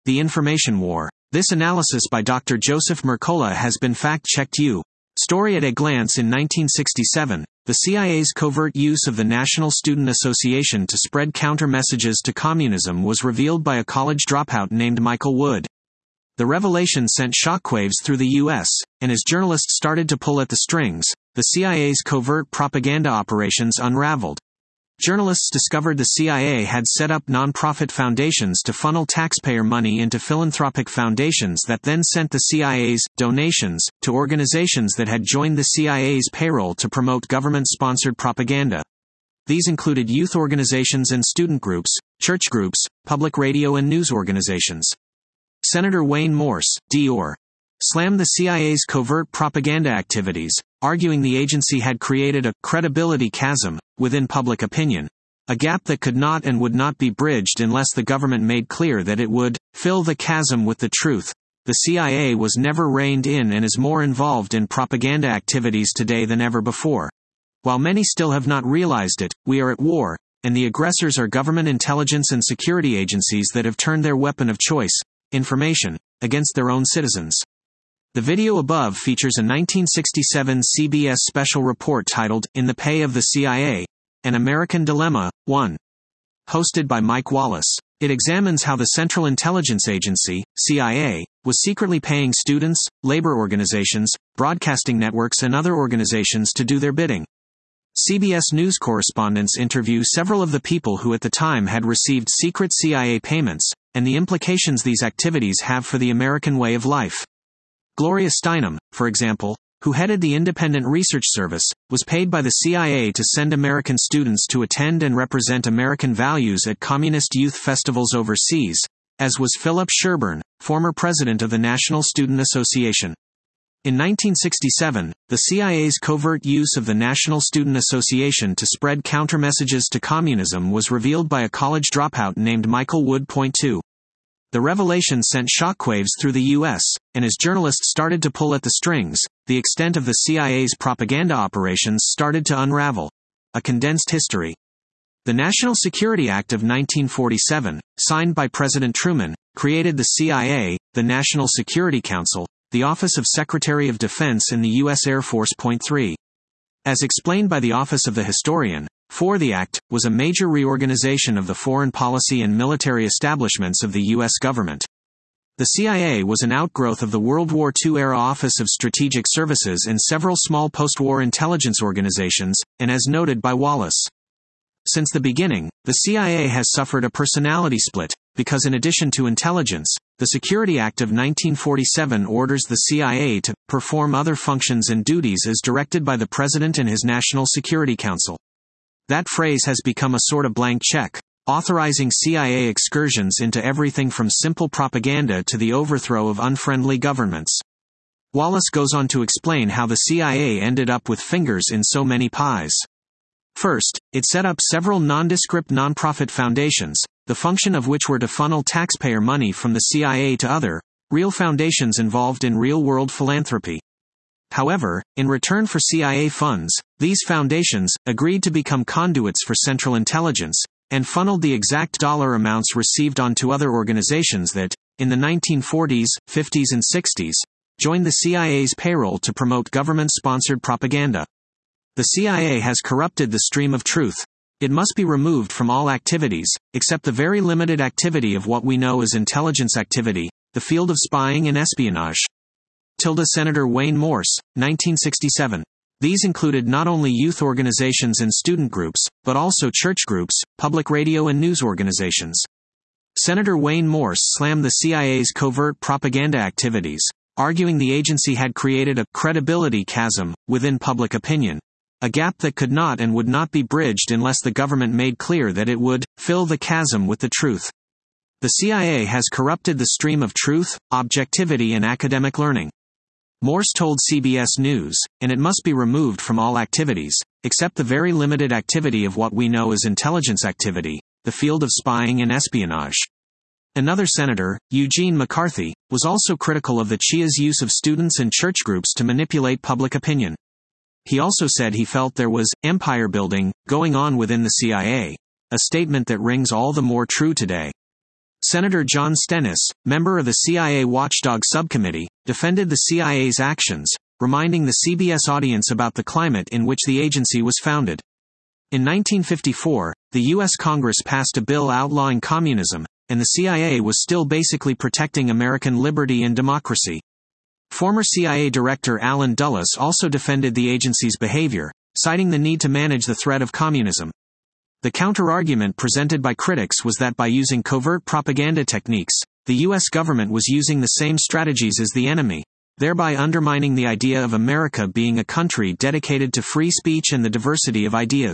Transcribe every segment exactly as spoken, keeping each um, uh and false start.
The Information War. This analysis by Doctor Joseph Mercola has been fact-checked. You. Story at a glance. In nineteen sixty-seven, the C I A's covert use of the National Student Association to spread counter-messages to communism was revealed by a college dropout named Michael Wood. The revelation sent shockwaves through the U S, and as journalists started to pull at the strings, the C I A's covert propaganda operations unraveled. Journalists discovered the C I A had set up non-profit foundations to funnel taxpayer money into philanthropic foundations that then sent the C I A's donations to organizations that had joined the C I A's payroll to promote government-sponsored propaganda. These included youth organizations and student groups, church groups, public radio and news organizations. Senator Wayne Morse, D O R, slammed the C I A's covert propaganda activities, arguing the agency had created a credibility chasm within public opinion, a gap that could not and would not be bridged unless the government made clear that it would fill the chasm with the truth. The C I A was never reined in and is more involved in propaganda activities today than ever before. While many still have not realized it, we are at war, and the aggressors are government intelligence and security agencies that have turned their weapon of choice, information, against their own citizens. The video above features a nineteen sixty-seven C B S special report titled, In the Pay of the C I A, An American Dilemma, one. Hosted by Mike Wallace. It examines how the Central Intelligence Agency, C I A, was secretly paying students, labor organizations, broadcasting networks and other organizations to do their bidding. C B S News correspondents interview several of the people who at the time had received secret C I A payments, and the implications these activities have for the American way of life. Gloria Steinem, for example, who headed the Independent Research Service, was paid by the C I A to send American students to attend and represent American values at communist youth festivals overseas, as was Philip Sherburne, former president of the National Student Association. In nineteen sixty-seven, the C I A's covert use of the National Student Association to spread countermessages to communism was revealed by a college dropout named Michael Wood. two. The revelation sent shockwaves through the U S, and as journalists started to pull at the strings, the extent of the C I A's propaganda operations started to unravel. A condensed history. The National Security Act of nineteen forty-seven, signed by President Truman, created the C I A, the National Security Council, the Office of Secretary of Defense in the U S Air Force. three. As explained by the Office of the Historian, for the Act was a major reorganization of the foreign policy and military establishments of the U S government. The C I A was an outgrowth of the World War Two era Office of Strategic Services and several small post-war intelligence organizations, and as noted by Wallace. Since the beginning, the C I A has suffered a personality split, because in addition to intelligence, the Security Act of nineteen forty-seven orders the C I A to perform other functions and duties as directed by the President and his National Security Council. That phrase has become a sort of blank check, authorizing C I A excursions into everything from simple propaganda to the overthrow of unfriendly governments. Wallace goes on to explain how the C I A ended up with fingers in so many pies. First, it set up several nondescript nonprofit foundations, the function of which were to funnel taxpayer money from the C I A to other, real foundations involved in real-world philanthropy. However, in return for C I A funds, these foundations agreed to become conduits for Central Intelligence, and funneled the exact dollar amounts received onto other organizations that, in the nineteen forties, fifties and sixties, joined the C I A's payroll to promote government-sponsored propaganda. The C I A has corrupted the stream of truth. It must be removed from all activities, except the very limited activity of what we know as intelligence activity, the field of spying and espionage. Tilda Senator Wayne Morse, nineteen sixty-seven. These included not only youth organizations and student groups, but also church groups, public radio and news organizations. Senator Wayne Morse slammed the C I A's covert propaganda activities, arguing the agency had created a credibility chasm within public opinion, a gap that could not and would not be bridged unless the government made clear that it would fill the chasm with the truth. The C I A has corrupted the stream of truth, objectivity and academic learning. Morse told C B S News, and it must be removed from all activities, except the very limited activity of what we know as intelligence activity, the field of spying and espionage. Another senator, Eugene McCarthy, was also critical of the C I A's use of students and church groups to manipulate public opinion. He also said he felt there was empire building going on within the C I A, a statement that rings all the more true today. Senator John Stennis, member of the C I A Watchdog Subcommittee, defended the C I A's actions, reminding the C B S audience about the climate in which the agency was founded. In nineteen fifty-four, the U S Congress passed a bill outlawing communism, and the C I A was still basically protecting American liberty and democracy. Former C I A Director Allen Dulles also defended the agency's behavior, citing the need to manage the threat of communism. The counter-argument presented by critics was that by using covert propaganda techniques, the U S government was using the same strategies as the enemy, thereby undermining the idea of America being a country dedicated to free speech and the diversity of ideas.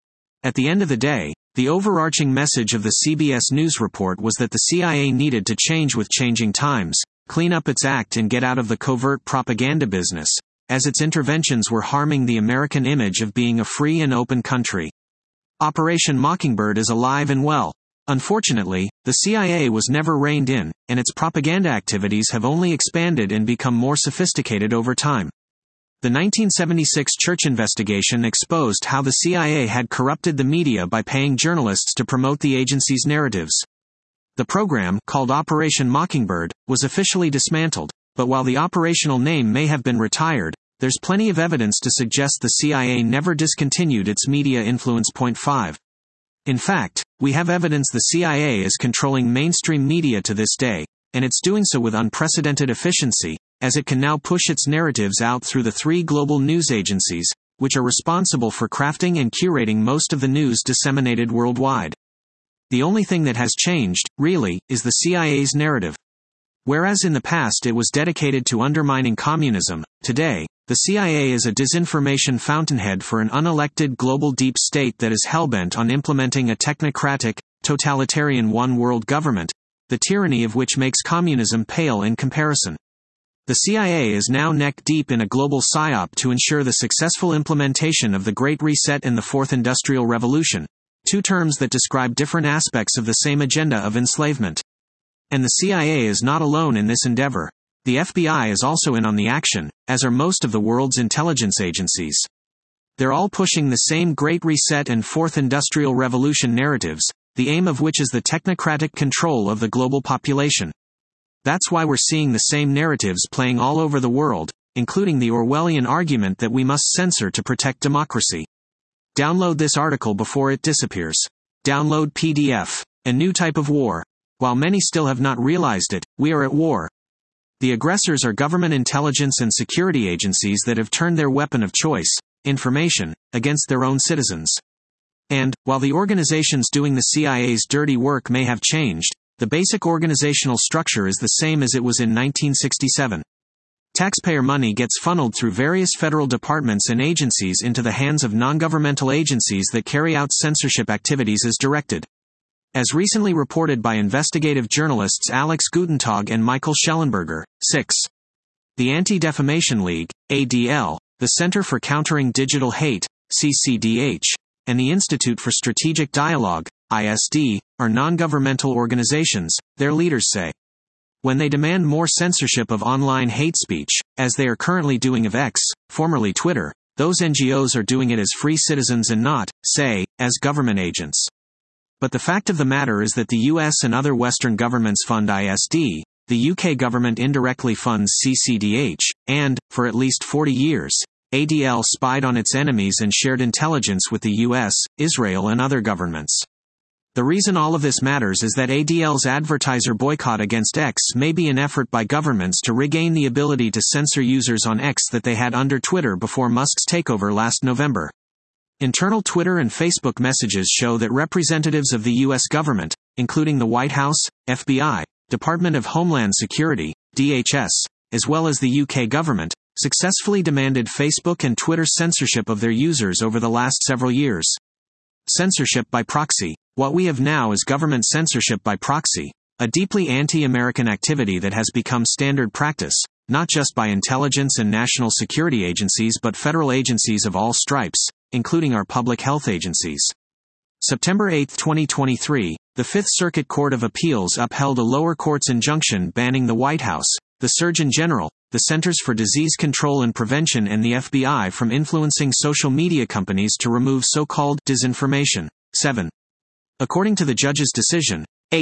At the end of the day, the overarching message of the C B S News report was that the C I A needed to change with changing times, clean up its act and get out of the covert propaganda business, as its interventions were harming the American image of being a free and open country. Operation Mockingbird is alive and well. Unfortunately, the C I A was never reined in, and its propaganda activities have only expanded and become more sophisticated over time. The nineteen seventy-six Church investigation exposed how the C I A had corrupted the media by paying journalists to promote the agency's narratives. The program, called Operation Mockingbird, was officially dismantled, but while the operational name may have been retired, there's plenty of evidence to suggest the C I A never discontinued its media influence. Point five. In fact, we have evidence the C I A is controlling mainstream media to this day, and it's doing so with unprecedented efficiency, as it can now push its narratives out through the three global news agencies, which are responsible for crafting and curating most of the news disseminated worldwide. The only thing that has changed, really, is the C I A's narrative. Whereas in the past it was dedicated to undermining communism, today, the C I A is a disinformation fountainhead for an unelected global deep state that is hellbent on implementing a technocratic, totalitarian one-world government, the tyranny of which makes communism pale in comparison. The C I A is now neck-deep in a global psyop to ensure the successful implementation of the Great Reset and the Fourth Industrial Revolution, two terms that describe different aspects of the same agenda of enslavement. And the C I A is not alone in this endeavor. The F B I is also in on the action, as are most of the world's intelligence agencies. They're all pushing the same Great Reset and Fourth Industrial Revolution narratives, the aim of which is the technocratic control of the global population. That's why we're seeing the same narratives playing all over the world, including the Orwellian argument that we must censor to protect democracy. Download this article before it disappears. Download P D F. A new type of war. While many still have not realized it, we are at war. The aggressors are government intelligence and security agencies that have turned their weapon of choice, information, against their own citizens. And, while the organizations doing the C I A's dirty work may have changed, the basic organizational structure is the same as it was in nineteen sixty-seven. Taxpayer money gets funneled through various federal departments and agencies into the hands of non-governmental agencies that carry out censorship activities as directed. As recently reported by investigative journalists Alex Gutentag and Michael Schellenberger, six. The Anti-Defamation League, A D L, the Center for Countering Digital Hate, C C D H, and the Institute for Strategic Dialogue, I S D, are non-governmental organizations, their leaders say. When they demand more censorship of online hate speech, as they are currently doing of X, formerly Twitter, those N G Os are doing it as free citizens and not, say, as government agents. But the fact of the matter is that the U S and other Western governments fund I S D, the U K government indirectly funds C C D H, and, for at least forty years, A D L spied on its enemies and shared intelligence with the U S, Israel and other governments. The reason all of this matters is that A D L's advertiser boycott against X may be an effort by governments to regain the ability to censor users on X that they had under Twitter before Musk's takeover last November. Internal Twitter and Facebook messages show that representatives of the U S government, including the White House, F B I, Department of Homeland Security, D H S, as well as the U K government, successfully demanded Facebook and Twitter censorship of their users over the last several years. Censorship by proxy. What we have now is government censorship by proxy, a deeply anti-American activity that has become standard practice, not just by intelligence and national security agencies but federal agencies of all stripes, including our public health agencies. September eighth twenty twenty-three, the Fifth Circuit Court of Appeals upheld a lower court's injunction banning the White House, the Surgeon General, the Centers for Disease Control and Prevention and the F B I from influencing social media companies to remove so-called disinformation. seven. According to the judge's decision, eight.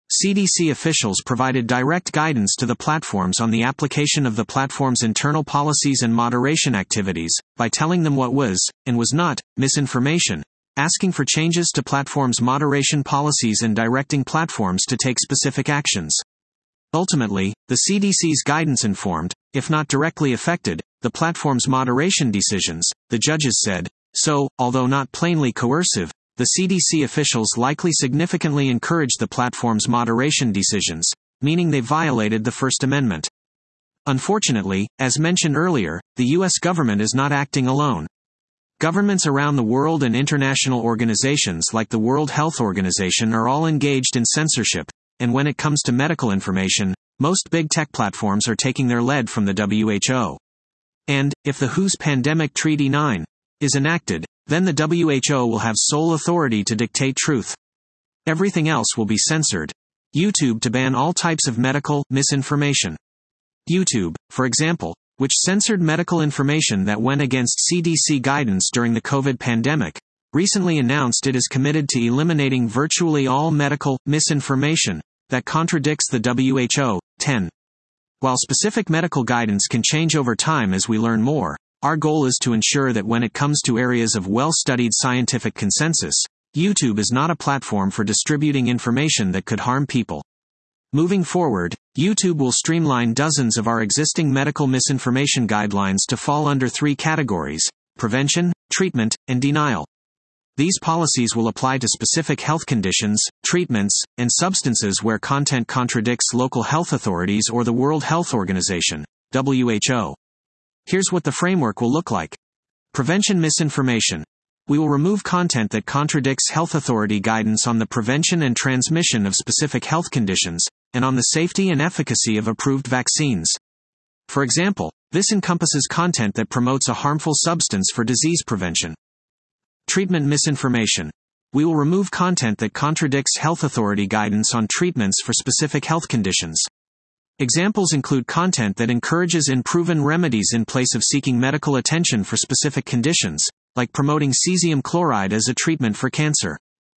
C D C officials provided direct guidance to the platforms on the application of the platform's internal policies and moderation activities, by telling them what was, and was not, misinformation, asking for changes to platforms' moderation policies and directing platforms to take specific actions. Ultimately, the C D C's guidance informed, if not directly affected, the platform's moderation decisions, the judges said. So, although not plainly coercive, the C D C officials likely significantly encouraged the platform's moderation decisions, meaning they violated the First Amendment. Unfortunately, as mentioned earlier, the U S government is not acting alone. Governments around the world and international organizations like the World Health Organization are all engaged in censorship, and when it comes to medical information, most big tech platforms are taking their lead from the W H O. And, if the W H O's Pandemic Treaty nine is enacted, then the W H O will have sole authority to dictate truth. Everything else will be censored. YouTube to ban all types of medical misinformation. YouTube, for example, which censored medical information that went against C D C guidance during the COVID pandemic, recently announced it is committed to eliminating virtually all medical misinformation that contradicts the W H O. ten. While specific medical guidance can change over time as we learn more, our goal is to ensure that when it comes to areas of well-studied scientific consensus, YouTube is not a platform for distributing information that could harm people. Moving forward, YouTube will streamline dozens of our existing medical misinformation guidelines to fall under three categories: prevention, treatment, and denial. These policies will apply to specific health conditions, treatments, and substances where content contradicts local health authorities or the World Health Organization, W H O. Here's what the framework will look like. Prevention misinformation. We will remove content that contradicts health authority guidance on the prevention and transmission of specific health conditions, and on the safety and efficacy of approved vaccines. For example, this encompasses content that promotes a harmful substance for disease prevention. Treatment misinformation. We will remove content that contradicts health authority guidance on treatments for specific health conditions. Examples include content that encourages unproven remedies in place of seeking medical attention for specific conditions, like promoting cesium chloride as a treatment for cancer.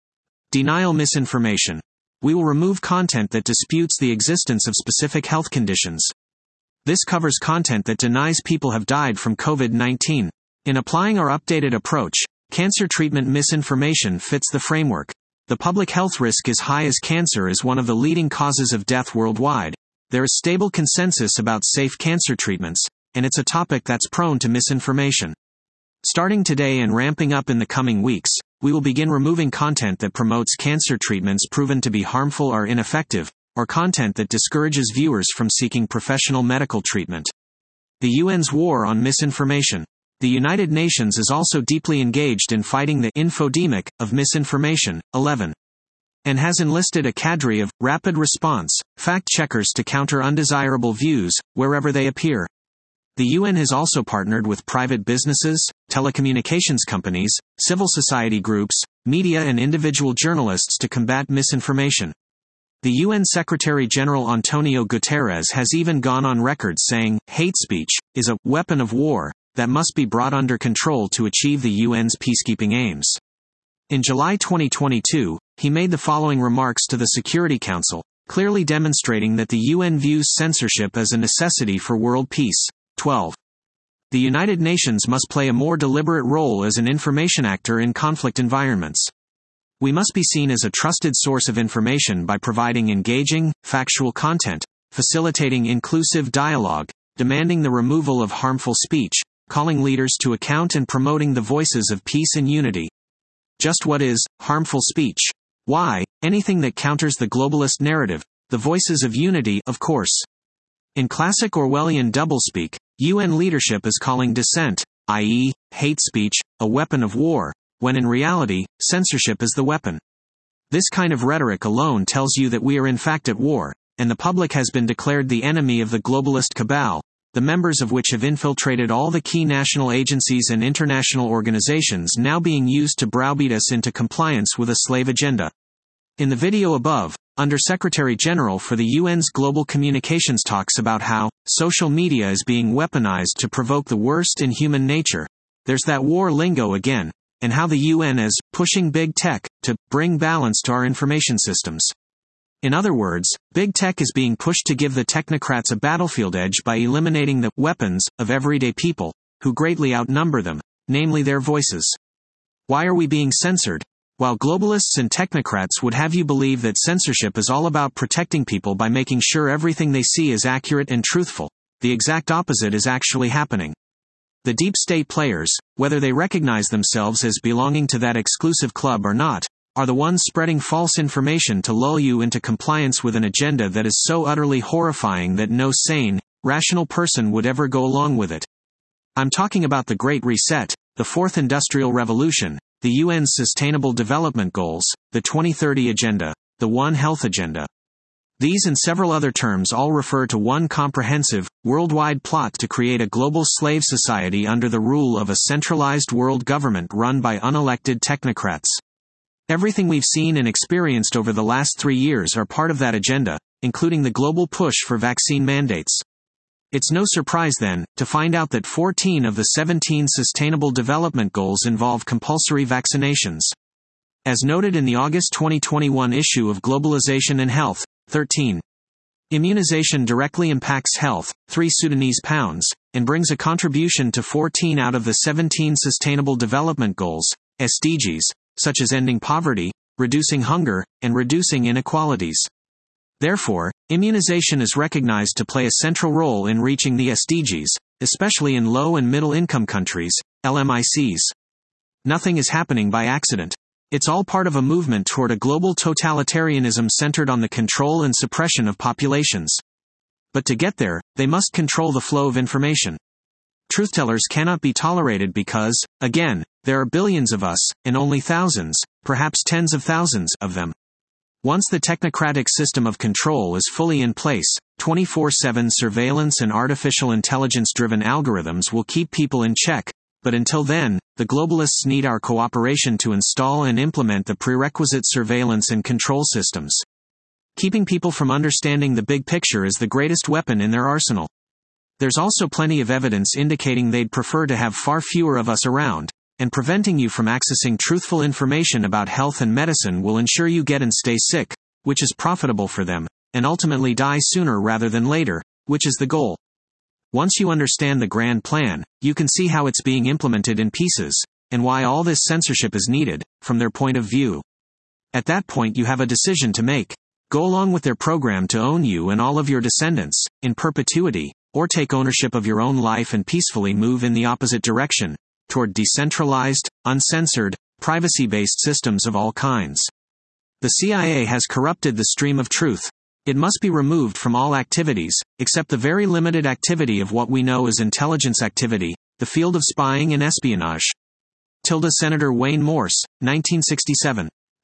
Denial misinformation. We will remove content that disputes the existence of specific health conditions. This covers content that denies people have died from COVID nineteen. In applying our updated approach, cancer treatment misinformation fits the framework. The public health risk is high as cancer is one of the leading causes of death worldwide. There is stable consensus about safe cancer treatments, and it's a topic that's prone to misinformation. Starting today and ramping up in the coming weeks, we will begin removing content that promotes cancer treatments proven to be harmful or ineffective, or content that discourages viewers from seeking professional medical treatment. The U N's war on misinformation. The United Nations is also deeply engaged in fighting the infodemic of misinformation, eleven. And has enlisted a cadre of rapid response fact-checkers to counter undesirable views wherever they appear. The U N has also partnered with private businesses, telecommunications companies, civil society groups, media and individual journalists to combat misinformation. The U N Secretary-General Antonio Guterres has even gone on record saying, hate speech is a weapon of war that must be brought under control to achieve the U N's peacekeeping aims. In July twenty twenty-two, he made the following remarks to the Security Council, clearly demonstrating that the U N views censorship as a necessity for world peace. twelve. The United Nations must play a more deliberate role as an information actor in conflict environments. We must be seen as a trusted source of information by providing engaging, factual content, facilitating inclusive dialogue, demanding the removal of harmful speech, calling leaders to account and promoting the voices of peace and unity. Just what is harmful speech? Why? Anything that counters the globalist narrative, the voices of unity, of course. In classic Orwellian doublespeak, U N leadership is calling dissent, that is, hate speech, a weapon of war, when in reality, censorship is the weapon. This kind of rhetoric alone tells you that we are in fact at war, and the public has been declared the enemy of the globalist cabal, the members of which have infiltrated all the key national agencies and international organizations now being used to browbeat us into compliance with a slave agenda. In the video above, Under-Secretary General for the U N's Global Communications talks about how social media is being weaponized to provoke the worst in human nature. There's that war lingo again, and how the U N is pushing big tech to bring balance to our information systems. In other words, big tech is being pushed to give the technocrats a battlefield edge by eliminating the weapons of everyday people, who greatly outnumber them, namely their voices. Why are we being censored? While globalists and technocrats would have you believe that censorship is all about protecting people by making sure everything they see is accurate and truthful, the exact opposite is actually happening. The deep state players, whether they recognize themselves as belonging to that exclusive club or not, are the ones spreading false information to lull you into compliance with an agenda that is so utterly horrifying that no sane, rational person would ever go along with it. I'm talking about the Great Reset, the Fourth Industrial Revolution, the U N's Sustainable Development Goals, the twenty thirty Agenda, the One Health Agenda. These and several other terms all refer to one comprehensive, worldwide plot to create a global slave society under the rule of a centralized world government run by unelected technocrats. Everything we've seen and experienced over the last three years are part of that agenda, including the global push for vaccine mandates. It's no surprise then, to find out that fourteen of the seventeen Sustainable Development Goals involve compulsory vaccinations. As noted in the August twenty twenty-one issue of Globalization and Health, thirteen. Immunization directly impacts health, three Sudanese pounds, and brings a contribution to fourteen out of the seventeen Sustainable Development Goals, S D Gs, such as ending poverty, reducing hunger, and reducing inequalities. Therefore, immunization is recognized to play a central role in reaching the S D Gs, especially in low and middle income countries, L M I Cs. Nothing is happening by accident. It's all part of a movement toward a global totalitarianism centered on the control and suppression of populations. But to get there, they must control the flow of information. Truthtellers cannot be tolerated because, again, there are billions of us, and only thousands, perhaps tens of thousands, of them. Once the technocratic system of control is fully in place, twenty-four seven surveillance and artificial intelligence-driven algorithms will keep people in check, but until then, the globalists need our cooperation to install and implement the prerequisite surveillance and control systems. Keeping people from understanding the big picture is the greatest weapon in their arsenal. There's also plenty of evidence indicating they'd prefer to have far fewer of us around, and preventing you from accessing truthful information about health and medicine will ensure you get and stay sick, which is profitable for them, and ultimately die sooner rather than later, which is the goal. Once you understand the grand plan, you can see how it's being implemented in pieces, and why all this censorship is needed, from their point of view. At that point you have a decision to make. Go along with their program to own you and all of your descendants, in perpetuity, or take ownership of your own life and peacefully move in the opposite direction, toward decentralized, uncensored, privacy-based systems of all kinds. The C I A has corrupted the stream of truth. It must be removed from all activities, except the very limited activity of what we know as intelligence activity, the field of spying and espionage. Tilda Senator Wayne Morse, nineteen sixty-seven.